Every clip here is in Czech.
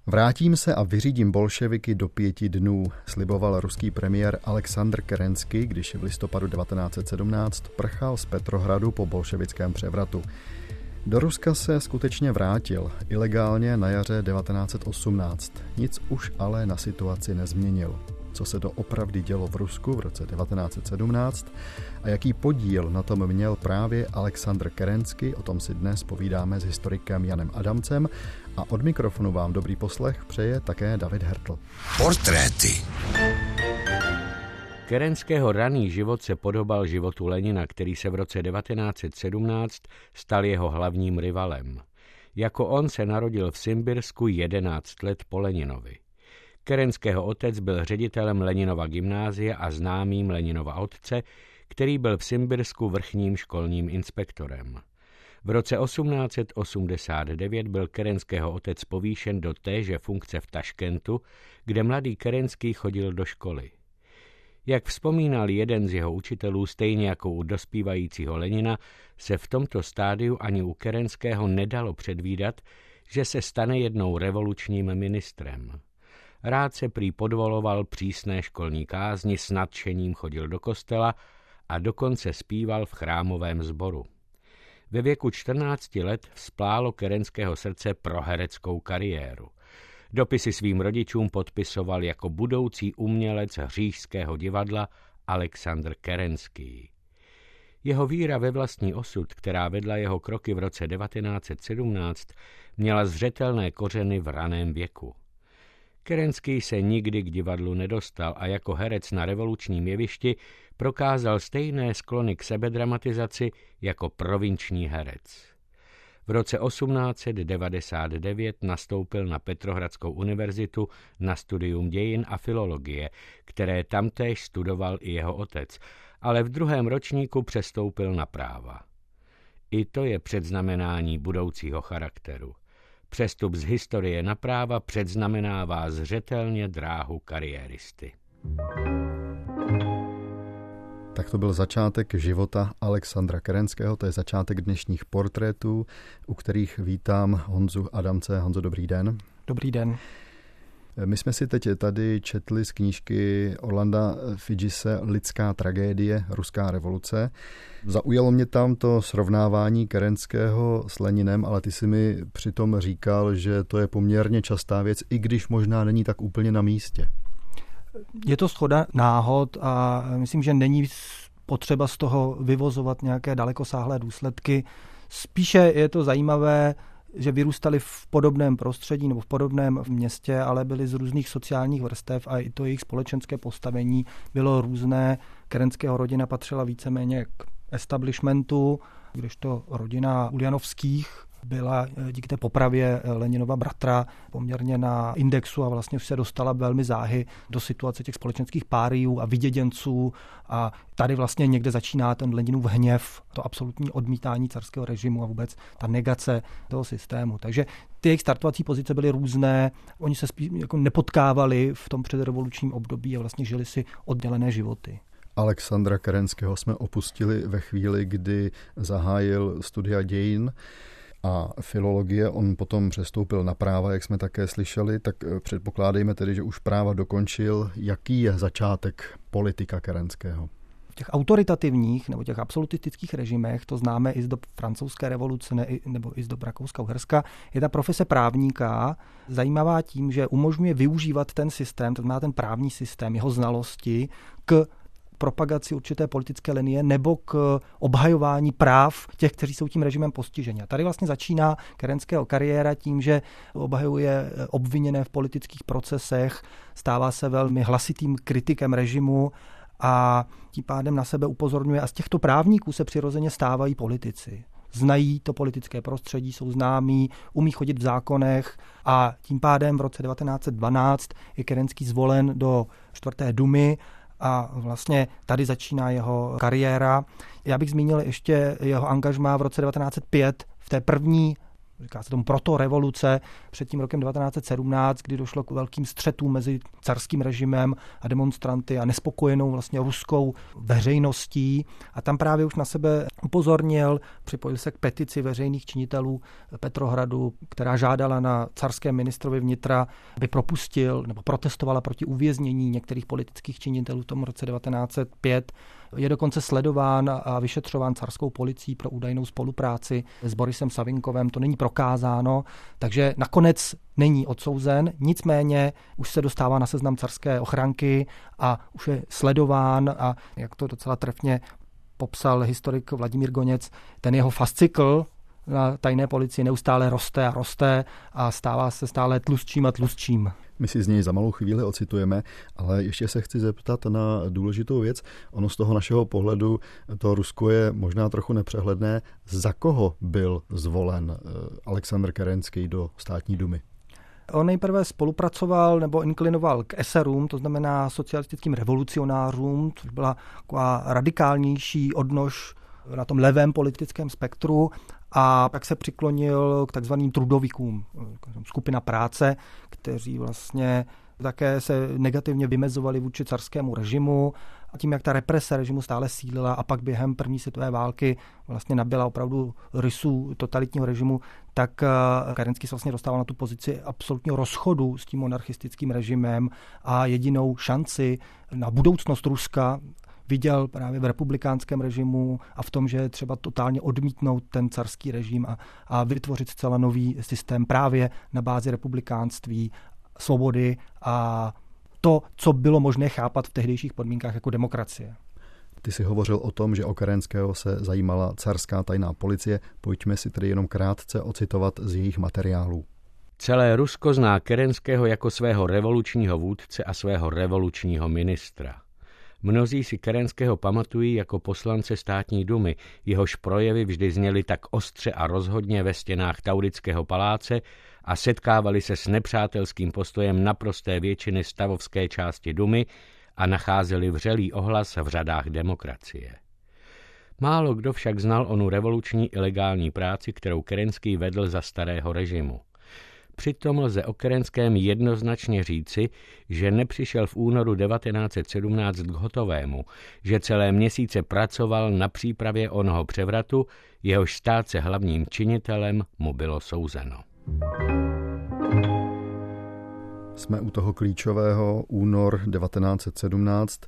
Vrátím se a vyřídím bolševiky do 5 dnů, sliboval ruský premiér Aleksandr Kerenský, když v listopadu 1917 prchal z Petrohradu po bolševickém převratu. Do Ruska se skutečně vrátil, ilegálně na jaře 1918. Nic už ale na situaci nezměnil. Co se doopravdy dělo v Rusku v roce 1917 a jaký podíl na tom měl právě Aleksandr Kerenský, o tom si dnes povídáme s historikem Janem Adamcem a od mikrofonu vám dobrý poslech přeje také David Hertl. Portréty. Kerenského raný život se podobal životu Lenina, který se v roce 1917 stal jeho hlavním rivalem. Jako on se narodil v Simbirsku 11 let po Leninovi. Kerenského otec byl ředitelem Leninova gymnázia a známým Leninova otce, který byl v Simbirsku vrchním školním inspektorem. V roce 1889 byl Kerenského otec povýšen do téže funkce v Taškentu, kde mladý Kerenský chodil do školy. Jak vzpomínal jeden z jeho učitelů, stejně jako u dospívajícího Lenina, se v tomto stádiu ani u Kerenského nedalo předvídat, že se stane jednou revolučním ministrem. Rád se prý podvoloval přísné školní kázni, s nadšením chodil do kostela a dokonce zpíval v chrámovém sboru. Ve věku 14 let vzplálo Kerenského srdce pro hereckou kariéru. Dopisy svým rodičům podpisoval jako budoucí umělec Říšského divadla Aleksandr Kerenský. Jeho víra ve vlastní osud, která vedla jeho kroky v roce 1917, měla zřetelné kořeny v raném věku. Kerenský se nikdy k divadlu nedostal a jako herec na revolučním jevišti prokázal stejné sklony k sebedramatizaci jako provinční herec. V roce 1899 nastoupil na Petrohradskou univerzitu na studium dějin a filologie, které tamtéž studoval i jeho otec, ale v 2. ročníku přestoupil na práva. I to je předznamenání budoucího charakteru. Přestup z historie na práva předznamenává zřetelně dráhu kariéristy. Tak to byl začátek života Aleksandra Kerenského, to je začátek dnešních portrétů, u kterých vítám Honzu Adamce. Honzo, dobrý den. Dobrý den. My jsme si teď tady četli z knížky Orlanda Fidžise Lidská tragédie, ruská revoluce. Zaujalo mě tam to srovnávání Kerenského s Leninem, ale ty si mi přitom říkal, že to je poměrně častá věc, i když možná není tak úplně na místě. Je to shoda náhod a myslím, že není potřeba z toho vyvozovat nějaké dalekosáhlé důsledky. Spíše je to zajímavé, že vyrůstali v podobném prostředí nebo v podobném městě, ale byli z různých sociálních vrstev a i to jejich společenské postavení bylo různé. Kerenského rodina patřila víceméně k establishmentu, kdežto rodina Uljanovských byla díky té popravě Leninova bratra poměrně na indexu a vlastně už se dostala velmi záhy do situace těch společenských páriů a vyděděnců a tady vlastně někde začíná ten Leninův hněv, to absolutní odmítání carského režimu a vůbec ta negace toho systému. Takže ty jejich startovací pozice byly různé, oni se spíš jako nepotkávali v tom předrevolučním období a vlastně žili si oddělené životy. Aleksandra Kerenského jsme opustili ve chvíli, kdy zahájil studia dějin a filologie, on potom přestoupil na práva, jak jsme také slyšeli, tak předpokládejme tedy, že už práva dokončil. Jaký je začátek politika Kerenského? V těch autoritativních nebo těch absolutistických režimech, to známe i z dob francouzské revoluce nebo i z dob Rakouska-Uherska, je ta profese právníka zajímavá tím, že umožňuje využívat ten systém, to znamená ten právní systém, jeho znalosti k propagaci určité politické linie nebo k obhajování práv těch, kteří jsou tím režimem postiženi. A tady vlastně začíná Kerenského kariéra tím, že obhajuje obviněné v politických procesech, stává se velmi hlasitým kritikem režimu a tím pádem na sebe upozorňuje. A z těchto právníků se přirozeně stávají politici. Znají to politické prostředí, jsou známí, umí chodit v zákonech a tím pádem v roce 1912 je Kerenský zvolen do 4. dumy a vlastně tady začíná jeho kariéra. Já bych zmínil ještě jeho angažmá v roce 1905 v té první říká se tomu protorevoluce před tím rokem 1917, kdy došlo k velkým střetům mezi carským režimem a demonstranty a nespokojenou vlastně ruskou veřejností. A tam právě už na sebe upozornil, připojil se k petici veřejných činitelů Petrohradu, která žádala na carském ministrovi vnitra, aby propustil nebo protestovala proti uvěznění některých politických činitelů v tom roce 1905. Je dokonce sledován a vyšetřován carskou policií pro údajnou spolupráci s Borisem Savinkovem. To není prokázáno, takže nakonec není odsouzen, nicméně už se dostává na seznam carské ochranky a už je sledován a jak to docela trefně popsal historik Vladimír Goněc, ten jeho fascikl na tajné policii neustále roste a roste a stává se stále tlustším a tlustším. My si z něj za malou chvíli ocitujeme, ale ještě se chci zeptat na důležitou věc. Ono z toho našeho pohledu to Rusko je možná trochu nepřehledné. Za koho byl zvolen Alexandr Kerenský do státní dumy? On nejprve spolupracoval nebo inklinoval k eserům, to znamená socialistickým revolucionářům, což byla taková radikálnější odnož na tom levém politickém spektru, a pak se přiklonil k takzvaným trudovíkům, skupina práce, kteří vlastně také se negativně vymezovali vůči carskému režimu a tím, jak ta represe režimu stále sílila a pak během první světové války vlastně nabyla opravdu rysů totalitního režimu, tak Kerenský se vlastně dostával na tu pozici absolutního rozchodu s tím monarchistickým režimem a jedinou šanci na budoucnost Ruska viděl právě v republikánském režimu a v tom, že je třeba totálně odmítnout ten carský režim a vytvořit zcela nový systém právě na bázi republikánství, svobody a to, co bylo možné chápat v tehdejších podmínkách jako demokracie. Ty jsi hovořil o tom, že o Kerenského se zajímala carská tajná policie. Pojďme si tedy jenom krátce ocitovat z jejich materiálů. Celé Rusko zná Kerenského jako svého revolučního vůdce a svého revolučního ministra. Mnozí si Kerenského pamatují jako poslance státní dumy, jehož projevy vždy zněly tak ostře a rozhodně ve stěnách Taurického paláce a setkávali se s nepřátelským postojem naprosté většiny stavovské části dumy a nacházeli vřelý ohlas v řadách demokracie. Málo kdo však znal onu revoluční ilegální práci, kterou Kerenský vedl za starého režimu. Přitom lze o Kerenském jednoznačně říci, že nepřišel v únoru 1917 k hotovému, že celé měsíce pracoval na přípravě onoho převratu, jehož stát se hlavním činitelem mu bylo souzeno. Jsme u toho klíčového únor 1917,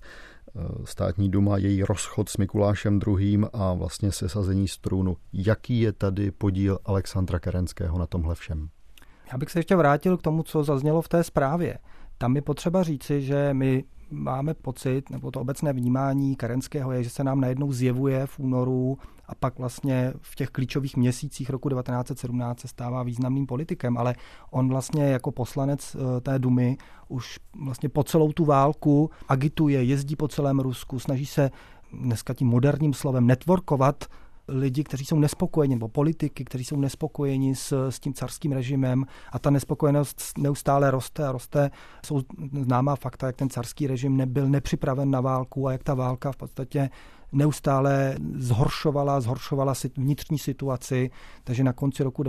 státní duma, její rozchod s Mikulášem II. A vlastně sesazení z trůnu. Jaký je tady podíl Alexandra Kerenského na tomhle všem? Já bych se ještě vrátil k tomu, co zaznělo v té zprávě. Tam je potřeba říci, že my máme pocit, nebo to obecné vnímání Kerenského je, že se nám najednou zjevuje v únoru a pak vlastně v těch klíčových měsících roku 1917 se stává významným politikem, ale on vlastně jako poslanec té dumy už vlastně po celou tu válku agituje, jezdí po celém Rusku, snaží se dneska tím moderním slovem networkovat lidi, kteří jsou nespokojeni, nebo politiky, kteří jsou nespokojeni s tím carským režimem a ta nespokojenost neustále roste a roste. Jsou známá fakta, jak ten carský režim nebyl nepřipraven na válku a jak ta válka v podstatě neustále zhoršovala vnitřní situaci, takže na konci roku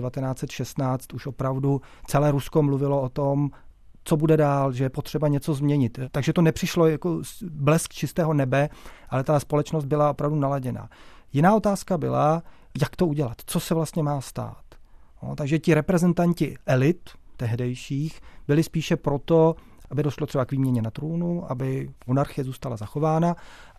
1916 už opravdu celé Rusko mluvilo o tom, co bude dál, že je potřeba něco změnit. Takže to nepřišlo jako blesk čistého nebe, ale ta společnost byla opravdu naladěná. Jiná otázka byla, jak to udělat, co se vlastně má stát. No, takže ti reprezentanti elit tehdejších byli spíše proto, aby došlo třeba k výměně na trůnu, aby monarchie zůstala zachována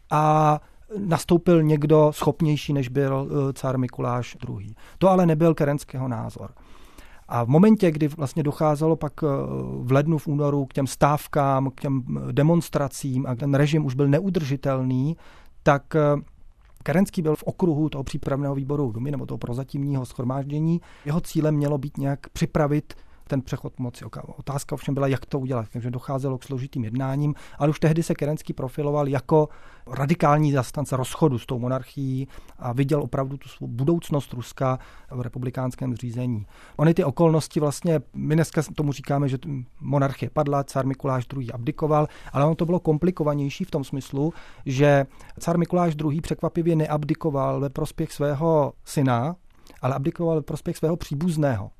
a nastoupil někdo schopnější, než byl cár Mikuláš II. To ale nebyl Kerenského názor. A v momentě, kdy vlastně docházelo pak v lednu, v únoru k těm stávkám, k těm demonstracím a ten režim už byl neudržitelný, tak Kerenský byl v okruhu toho přípravného výboru dumy nebo toho prozatímního shromáždění. Jeho cílem mělo být nějak připravit ten přechod moci. Otázka ovšem byla, jak to udělat, takže docházelo k složitým jednáním, ale už tehdy se Kerenský profiloval jako radikální zastánce rozchodu s tou monarchií a viděl opravdu tu svou budoucnost Ruska v republikánském zřízení. Ony ty okolnosti vlastně, my dneska tomu říkáme, že monarchie padla, cár Mikuláš II. Abdikoval, ale ono to bylo komplikovanější v tom smyslu, že cár Mikuláš II. Překvapivě neabdikoval ve prospěch svého syna, ale abdikoval ve prospěch svého příbuzného.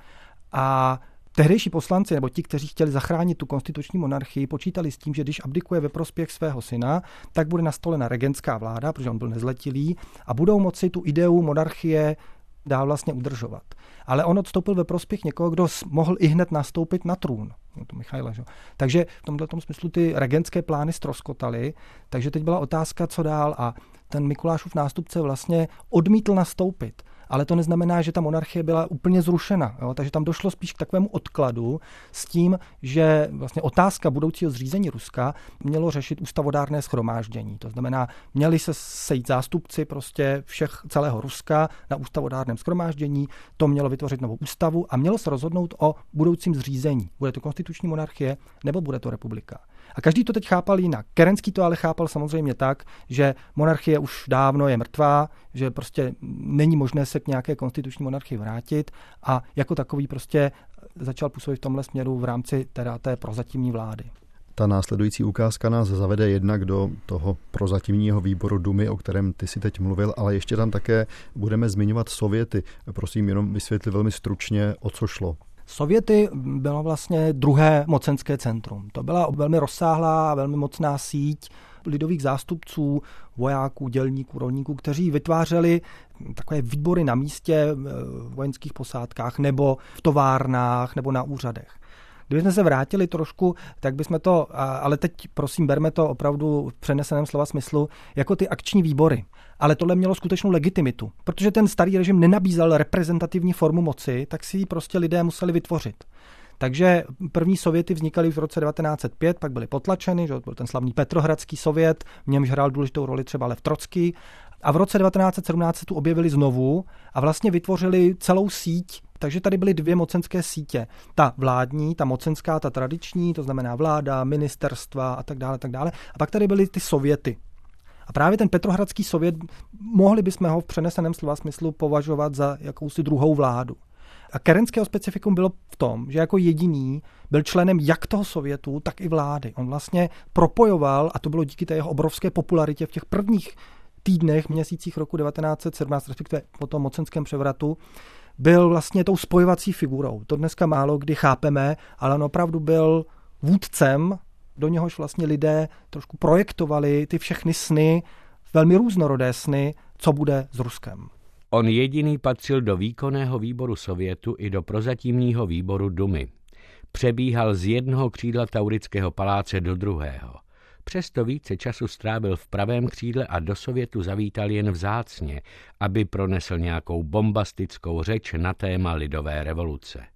A tehdejší poslanci, nebo ti, kteří chtěli zachránit tu konstituční monarchii, počítali s tím, že když abdikuje ve prospěch svého syna, tak bude nastolena regentská vláda, protože on byl nezletilý, a budou moci tu ideu monarchie dál vlastně udržovat. Ale on odstoupil ve prospěch někoho, kdo mohl i hned nastoupit na trůn. To Michaila, že? Takže v tomto smyslu ty regentské plány ztroskotaly, takže teď byla otázka, co dál, a ten Mikulášův nástupce vlastně odmítl nastoupit. Ale to neznamená, že ta monarchie byla úplně zrušena. Jo? Takže tam došlo spíš k takovému odkladu s tím, že vlastně otázka budoucího zřízení Ruska mělo řešit ústavodárné shromáždění. To znamená, měli se sejít zástupci prostě celého Ruska na ústavodárném shromáždění, to mělo vytvořit novou ústavu a mělo se rozhodnout o budoucím zřízení. Bude to konstituční monarchie nebo bude to republika. A každý to teď chápal jinak. Kerenský to ale chápal samozřejmě tak, že monarchie už dávno je mrtvá, že prostě není možné se k nějaké konstituční monarchii vrátit a jako takový prostě začal působit v tomhle směru v rámci té prozatímní vlády. Ta následující ukázka nás zavede jednak do toho prozatímního výboru Dumy, o kterém ty si teď mluvil, ale ještě tam také budeme zmiňovat Sověty. Prosím, jenom vysvětli velmi stručně, o co šlo. Sověty bylo vlastně druhé mocenské centrum. To byla velmi rozsáhlá a velmi mocná síť lidových zástupců, vojáků, dělníků, rolníků, kteří vytvářeli takové výbory na místě v vojenských posádkách nebo v továrnách nebo na úřadech. Kdybychom se vrátili trošku, tak bychom to, ale teď prosím, berme to opravdu v přeneseném slova smyslu, jako ty akční výbory. Ale tohle mělo skutečnou legitimitu, protože ten starý režim nenabízel reprezentativní formu moci, tak si ji prostě lidé museli vytvořit. Takže první sověty vznikaly v roce 1905, pak byly potlačeny, že byl ten slavný Petrohradský sovět, v němž hrál důležitou roli třeba Lev Trocký. A v roce 1917 se tu objevili znovu a vlastně vytvořili celou síť. Takže tady byly dvě mocenské sítě. Ta vládní, ta mocenská, ta tradiční, to znamená vláda, ministerstva a tak dále, tak dále. A pak tady byly ty sověty. A právě ten Petrohradský sovět, mohli bychom ho v přeneseném slova smyslu považovat za jakousi druhou vládu. A Kerenského specifikum bylo v tom, že jako jediný byl členem jak toho sovětu, tak i vlády. On vlastně propojoval, a to bylo díky té jeho obrovské popularitě v těch prvních týdnech, měsících roku 1917, respektive po tom mocenském převratu, byl vlastně tou spojovací figurou. To dneska málo kdy chápeme, ale on opravdu byl vůdcem, do něhož vlastně lidé trošku projektovali ty všechny sny, velmi různorodé sny, co bude s Ruskem. On jediný patřil do výkonného výboru Sovětu i do prozatímního výboru Dumy. Přebíhal z jednoho křídla Taurického paláce do druhého. Přesto více času strávil v pravém křídle a do Sovětu zavítal jen vzácně, aby pronesl nějakou bombastickou řeč na téma lidové revoluce.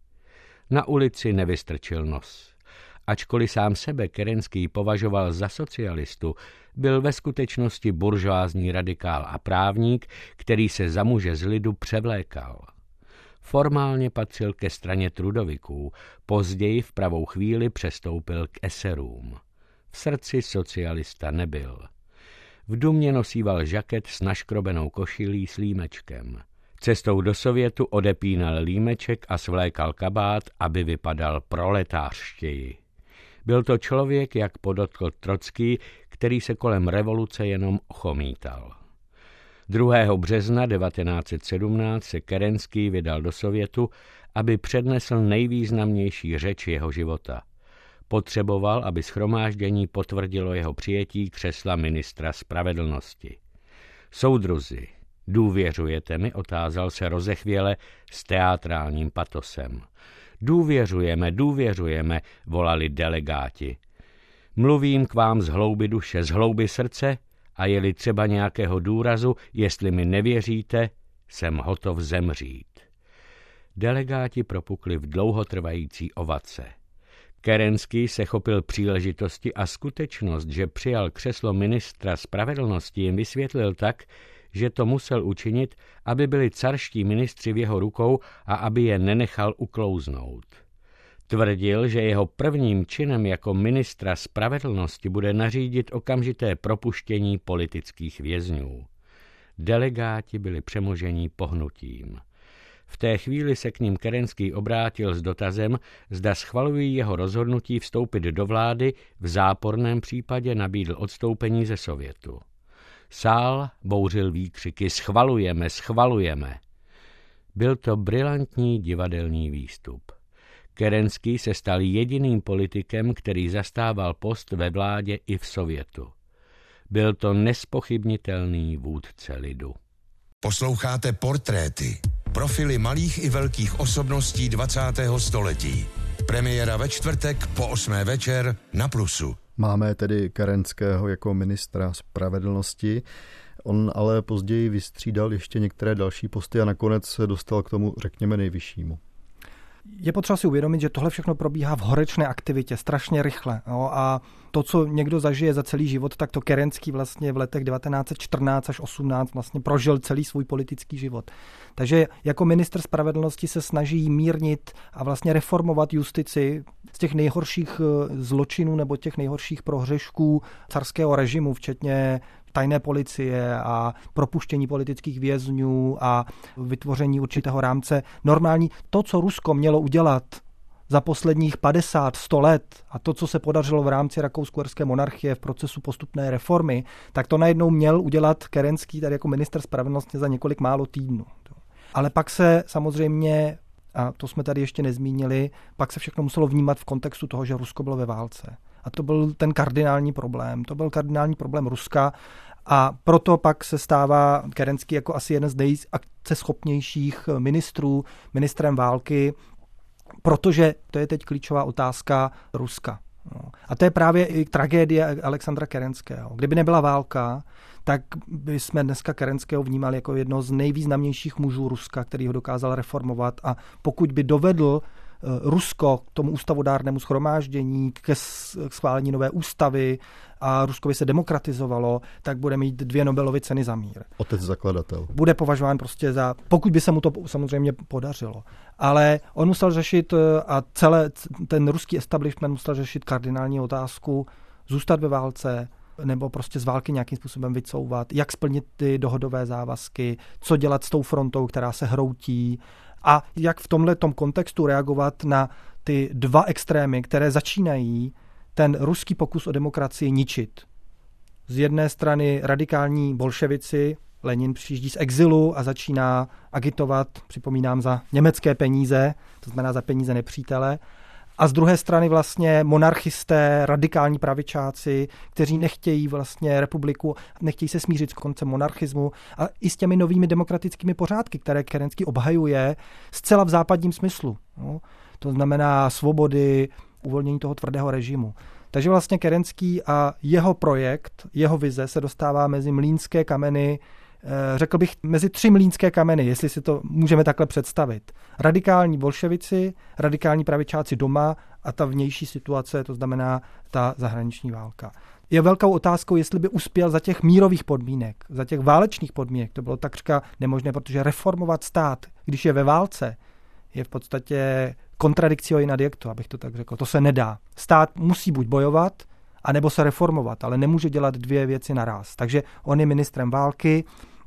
Na ulici nevystrčil nos. Ačkoliv sám sebe Kerenský považoval za socialistu, byl ve skutečnosti buržoázní radikál a právník, který se za muže z lidu převlékal. Formálně patřil ke straně trudoviků, později v pravou chvíli přestoupil k eserům. V srdci socialista nebyl. V Dumě nosíval žaket s naškrobenou košilí s límečkem. Cestou do Sovětu odepínal límeček a svlékal kabát, aby vypadal proletářštěji. Byl to člověk, jak podotkl Trocký, který se kolem revoluce jenom ochomítal. 2. března 1917 se Kerenský vydal do Sovětu, aby přednesl nejvýznamnější řeč jeho života. Potřeboval, aby shromáždění potvrdilo jeho přijetí křesla ministra spravedlnosti. Soudruzi, důvěřujete mi? Otázal se rozechvěle s teatrálním patosem. Důvěřujeme, volali delegáti. Mluvím k vám z hloubi duše, z hloubi srdce a je-li třeba nějakého důrazu, jestli mi nevěříte, jsem hotov zemřít. Delegáti propukli v dlouhotrvající ovace. Kerenský se chopil příležitosti a skutečnost, že přijal křeslo ministra spravedlnosti, jim vysvětlil tak, že to musel učinit, aby byli carští ministři v jeho rukou a aby je nenechal uklouznout. Tvrdil, že jeho prvním činem jako ministra spravedlnosti bude nařídit okamžité propuštění politických vězňů. Delegáti byli přemožení pohnutím. V té chvíli se k ním Kerenský obrátil s dotazem, zda schvalují jeho rozhodnutí vstoupit do vlády, v záporném případě nabídl odstoupení ze Sovětu. Sál bouřil výkřiky schvalujeme. Byl to brilantní divadelní výstup. Kerenský se stal jediným politikem, který zastával post ve vládě i v Sovětu. Byl to nespochybnitelný vůdce lidu. Posloucháte Portréty. Profily malých i velkých osobností 20. století. Premiéra ve čtvrtek po 8. večer na Plusu. Máme tedy Kerenského jako ministra spravedlnosti. On ale později vystřídal ještě některé další posty a nakonec se dostal k tomu, řekněme, nejvyššímu. Je potřeba si uvědomit, že tohle všechno probíhá v horečné aktivitě, strašně rychle. Jo? A to, co někdo zažije za celý život, tak to Kerenský vlastně v letech 1914 až 18 vlastně prožil celý svůj politický život. Takže jako ministr spravedlnosti se snaží mírnit a vlastně reformovat justici z těch nejhorších zločinů nebo těch nejhorších prohřešků carského režimu, včetně tajné policie a propuštění politických vězňů a vytvoření určitého rámce normální. To, co Rusko mělo udělat za posledních 50-100 let a to, co se podařilo v rámci rakousko-uherské monarchie v procesu postupné reformy, tak to najednou měl udělat Kerenský tady jako ministr spravedlnosti za několik málo týdnů. Ale pak se samozřejmě, a to jsme tady ještě nezmínili, pak se všechno muselo vnímat v kontextu toho, že Rusko bylo ve válce. A to byl ten kardinální problém. To byl kardinální problém Ruska a proto pak se stává Kerenský jako asi jeden z nejakceschopnějších ministrů, ministrem války, protože to je teď klíčová otázka Ruska. A to je právě i tragédie Alexandra Kerenského. Kdyby nebyla válka, tak bychom dneska Kerenského vnímali jako jedno z nejvýznamnějších mužů Ruska, který ho dokázal reformovat a pokud by dovedl Rusko k tomu ústavodárnému shromáždění, ke schválení nové ústavy a Rusko by se demokratizovalo, tak bude mít 2 Nobelovy ceny za mír. Otec zakladatel. Bude považován prostě za, pokud by se mu to samozřejmě podařilo. Ale on musel řešit a ten ruský establishment musel řešit kardinální otázku, zůstat ve válce, nebo prostě z války nějakým způsobem vycouvat, jak splnit ty dohodové závazky, co dělat s tou frontou, která se hroutí, a jak v tomhletom kontextu reagovat na ty 2 extrémy, které začínají ten ruský pokus o demokracii ničit. Z jedné strany radikální bolševici, Lenin přijíždí z exilu a začíná agitovat, připomínám, za německé peníze, to znamená za peníze nepřítele. A z druhé strany vlastně monarchisté, radikální pravičáci, kteří nechtějí vlastně republiku, nechtějí se smířit s koncem monarchismu a i s těmi novými demokratickými pořádky, které Kerenský obhajuje zcela v západním smyslu. No, to znamená svobody, uvolnění toho tvrdého režimu. Takže vlastně Kerenský a jeho projekt, jeho vize se dostává mezi mlýnské kameny, řekl bych mezi 3 mlýnské kameny, jestli si to můžeme takhle představit. Radikální bolševici, radikální pravičáci doma a ta vnější situace, to znamená ta zahraniční válka. Je velkou otázkou, jestli by uspěl za těch mírových podmínek, za těch válečných podmínek. To bylo takřka nemožné, protože reformovat stát, když je ve válce, je v podstatě contradictio in adjecto, abych to tak řekl. To se nedá. Stát musí buď bojovat, anebo se reformovat, ale nemůže dělat 2 věci naraz. Takže on je ministrem války,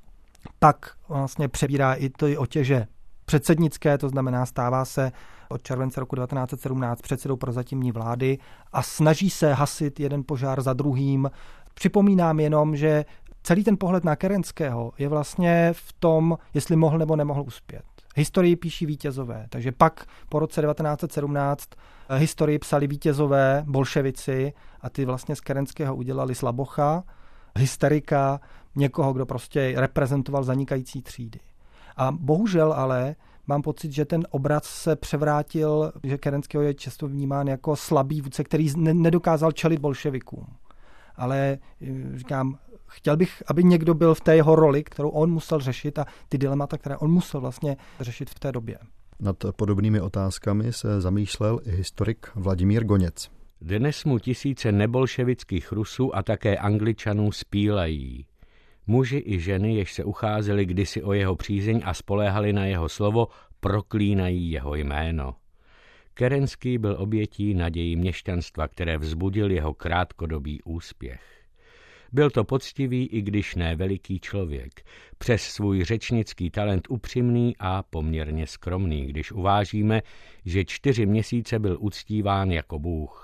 pak vlastně přebírá i ty otěže předsednické, to znamená stává se od července roku 1917 předsedou prozatímní vlády a snaží se hasit jeden požár za druhým. Připomínám jenom, že celý ten pohled na Kerenského je vlastně v tom, jestli mohl nebo nemohl uspět. Historii píší vítězové, takže pak po roce 1917 historii psali vítězové bolševici a ty vlastně z Kerenského udělali slabocha, hysterika, někoho, kdo prostě reprezentoval zanikající třídy. A bohužel ale mám pocit, že ten obraz se převrátil, že Kerenského je často vnímán jako slabý vůdce, který nedokázal čelit bolševikům. Ale říkám, chtěl bych, aby někdo byl v té jeho roli, kterou on musel řešit a ty dilemata, které on musel vlastně řešit v té době. Nad podobnými otázkami se zamýšlel i historik Vladimír Goněc. Dnes mu tisíce nebolševických Rusů a také Angličanů spílají. Muži i ženy, jež se ucházeli kdysi o jeho přízeň a spoléhali na jeho slovo, proklínají jeho jméno. Kerenský byl obětí naději měšťanstva, které vzbudil jeho krátkodobý úspěch. Byl to poctivý, i když ne veliký člověk, přes svůj řečnický talent upřímný a poměrně skromný, když uvážíme, že 4 měsíce byl uctíván jako bůh.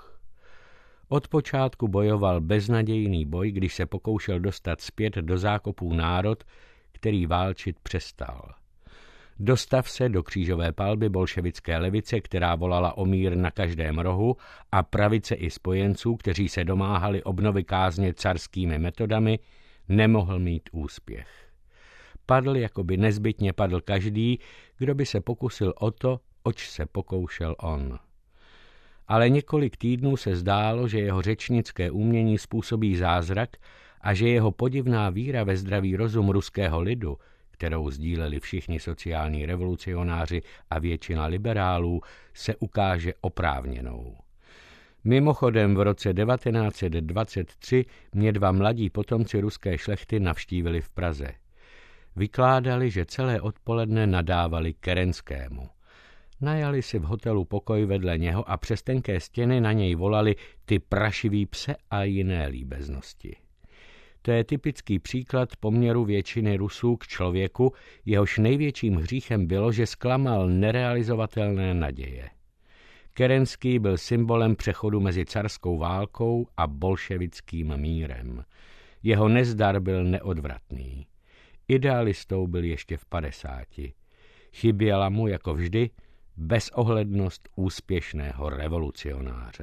Od počátku bojoval beznadějný boj, když se pokoušel dostat zpět do zákopů národ, který válčit přestal. Dostav se do křížové palby bolševické levice, která volala o mír na každém rohu, a pravice i spojenců, kteří se domáhali obnovy kázně carskými metodami, nemohl mít úspěch. Padl, jako by nezbytně padl každý, kdo by se pokusil o to, oč se pokoušel on. Ale několik týdnů se zdálo, že jeho řečnické umění způsobí zázrak a že jeho podivná víra ve zdravý rozum ruského lidu, kterou sdíleli všichni sociální revolucionáři a většina liberálů, se ukáže oprávněnou. Mimochodem v roce 1923 mě 2 mladí potomci ruské šlechty navštívili v Praze. Vykládali, že celé odpoledne nadávali Kerenskému. Najali si v hotelu pokoj vedle něho a přes tenké stěny na něj volali ty prašivý pse a jiné líbeznosti. To je typický příklad poměru většiny Rusů k člověku, jehož největším hříchem bylo, že zklamal nerealizovatelné naděje. Kerenský byl symbolem přechodu mezi carskou válkou a bolševickým mírem. Jeho nezdar byl neodvratný. Idealistou byl ještě v 50. Chyběla mu, jako vždy, bezohlednost úspěšného revolucionáře.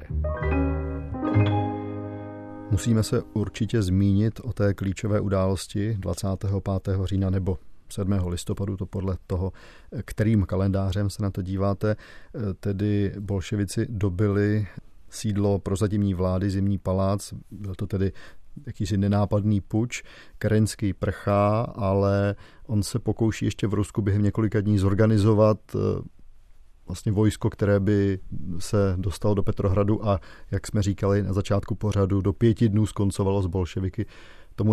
Musíme se určitě zmínit o té klíčové události 25. října nebo 7. listopadu, to podle toho, kterým kalendářem se na to díváte, tedy bolševici dobyli sídlo prozatímní vlády, Zimní palác, byl to tedy jakýsi nenápadný puč, Kerenský prchá, ale on se pokouší ještě v Rusku během několika dní zorganizovat vlastně vojsko, které by se dostalo do Petrohradu a, jak jsme říkali na začátku pořadu, do 5 dnů skoncovalo s bolševiky. Tomu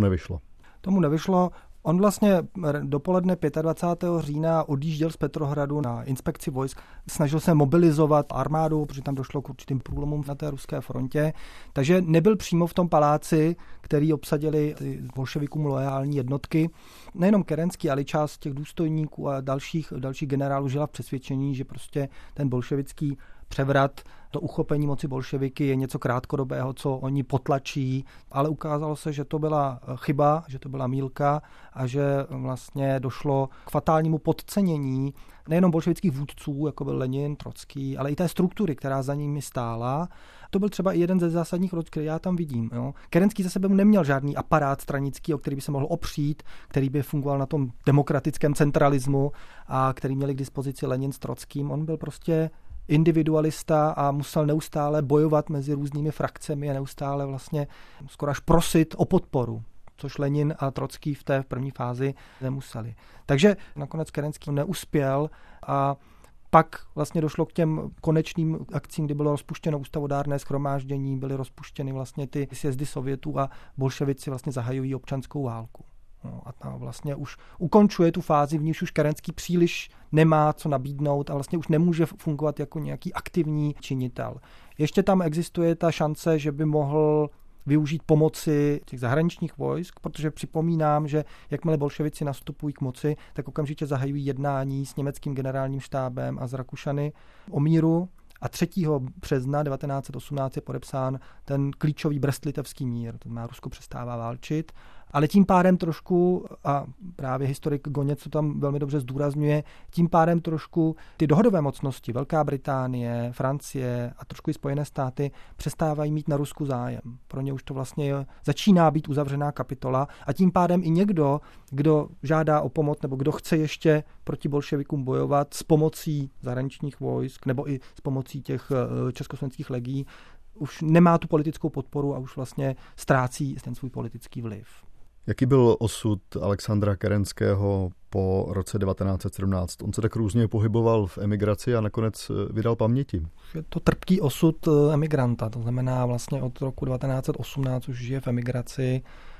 nevyšlo. On vlastně dopoledne 25. října odjížděl z Petrohradu na inspekci vojsk. Snažil se mobilizovat armádu, protože tam došlo k určitým průlomům na té ruské frontě. Takže nebyl přímo v tom paláci, který obsadili ty bolševikům loajální jednotky. Nejenom Kerenský, ale i část těch důstojníků a dalších generálů žila v přesvědčení, že prostě ten bolševický převrat, to uchopení moci bolševiky je něco krátkodobého, co oni potlačí, ale ukázalo se, že to byla chyba, že to byla mýlka a že vlastně došlo k fatálnímu podcenění nejenom bolševických vůdců, jako byl Lenin, Trocký, ale i té struktury, která za nimi stála. To byl třeba i jeden ze zásadních rodů, který já tam vidím. Jo. Kerenský za sebou neměl žádný aparát stranický, o který by se mohl opřít, který by fungoval na tom demokratickém centralismu a který měli k dispozici Lenin s Trockým. On byl prostě individualista a musel neustále bojovat mezi různými frakcemi a neustále vlastně skoro až prosit o podporu, což Lenin a Trocký v té první fázi nemuseli. Takže nakonec Kerenský neuspěl a pak vlastně došlo k těm konečným akcím, kdy bylo rozpuštěno ústavodárné shromáždění, byly rozpuštěny vlastně ty sjezdy Sovětů a bolševici vlastně zahajují občanskou válku. No a ta vlastně už ukončuje tu fázi, v níž už Kerenský příliš nemá co nabídnout a vlastně už nemůže fungovat jako nějaký aktivní činitel. Ještě tam existuje ta šance, že by mohl využít pomoci těch zahraničních vojsk, protože připomínám, že jakmile bolševici nastupují k moci, tak okamžitě zahajují jednání s německým generálním štábem a s Rakušany o míru. A 3. března 1918 je podepsán ten klíčový Brest-Litevský mír, to znamená Rusko přestává válčit, ale tím pádem trošku, a právě historik Goněc to tam velmi dobře zdůrazňuje, tím pádem trošku ty dohodové mocnosti, Velká Británie, Francie a trošku i Spojené státy přestávají mít na Rusku zájem. Pro ně už to vlastně začíná být uzavřená kapitola a tím pádem i někdo, kdo žádá o pomoc nebo kdo chce ještě proti bolševikům bojovat s pomocí zahraničních vojsk nebo i s pomocí těch československých legií, už nemá tu politickou podporu a už vlastně ztrácí ten svůj politický vliv. Jaký byl osud Alexandra Kerenského po roce 1917? On se tak různě pohyboval v emigraci a nakonec vydal paměti. Je to trpký osud emigranta, to znamená vlastně od roku 1918 už žije v emigraci,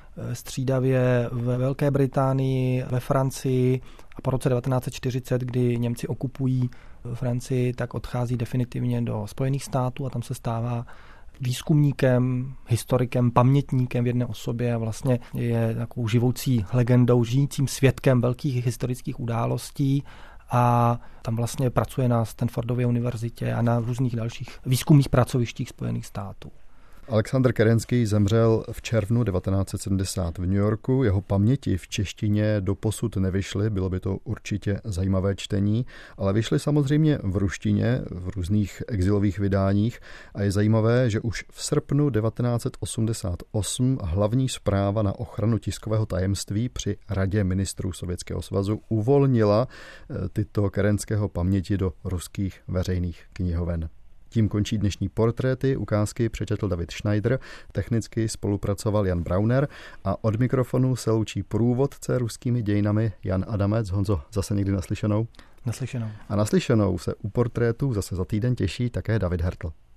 střídavě ve Velké Británii, ve Francii a po roce 1940, kdy Němci okupují Francii, tak odchází definitivně do Spojených států a tam se stává výzkumníkem, historikem, pamětníkem v jedné osobě a vlastně je takovou živoucí legendou, žijícím svědkem velkých historických událostí a tam vlastně pracuje na Stanfordově univerzitě a na různých dalších výzkumných pracovištích Spojených států. Alexandr Kerenský zemřel v červnu 1970 v New Yorku. Jeho paměti v češtině doposud nevyšly, bylo by to určitě zajímavé čtení, ale vyšly samozřejmě v ruštině, v různých exilových vydáních a je zajímavé, že už v srpnu 1988 hlavní správa na ochranu tiskového tajemství při Radě ministrů Sovětského svazu uvolnila tyto Kerenského paměti do ruských veřejných knihoven. Tím končí dnešní portréty, ukázky přečetl David Schneider, technicky spolupracoval Jan Brauner a od mikrofonu se loučí průvodce ruskými dějinami Jan Adamec. Honzo, zase někdy naslyšenou? Naslyšenou. A naslyšenou se u portrétů zase za týden těší také David Hertl.